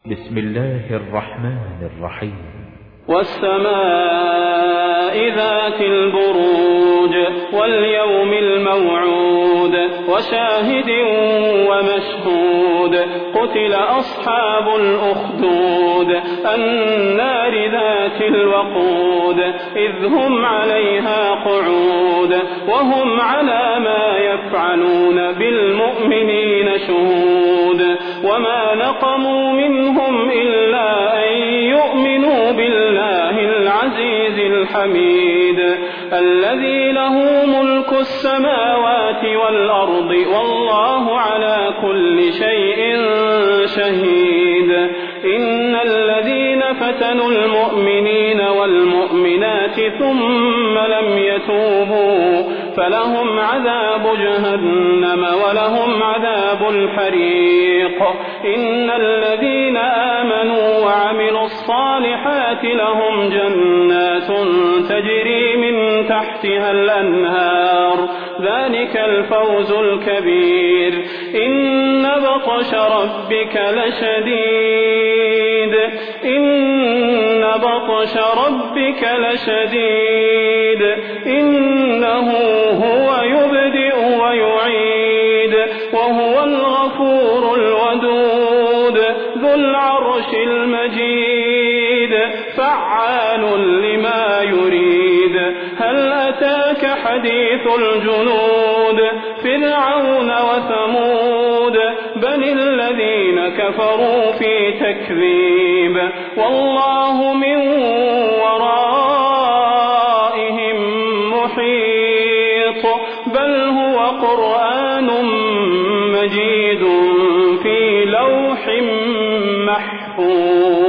بسم الله الرحمن الرحيم. والسماء ذات البروج واليوم الموعود وشاهد ومشهود قتل أصحاب الأخدود النار ذات الوقود إذ هم عليها قعود وهم على ما يفعلون بالمؤمنين شهود وما نقموا منهم إلا أن يؤمنوا بالله العزيز الحميد الذي له ملك السماوات والأرض والله على كل شيء شهيد. إن الذين فتنوا المؤمنين والمؤمنات ثم لم يتوبوا فلهم عذاب جهنم ولهم عذاب الحريق. إن الذين آمنوا وعملوا الصالحات لهم جنات تجري من تحتها الأنهار ذلك الفوز الكبير. إن بطش ربك لشديد إن بطش ربك لشديد إنه هو يبدئ ويعيد وهو الغفور الودود ذو العرش المجيد فعال لما يريد. هل أتاك حديث الجنود فرعون وثمود بل الذين كفروا في تكذيب والله من ورائهم محيط بل هو قرآن مجيد في لوح محفوظ.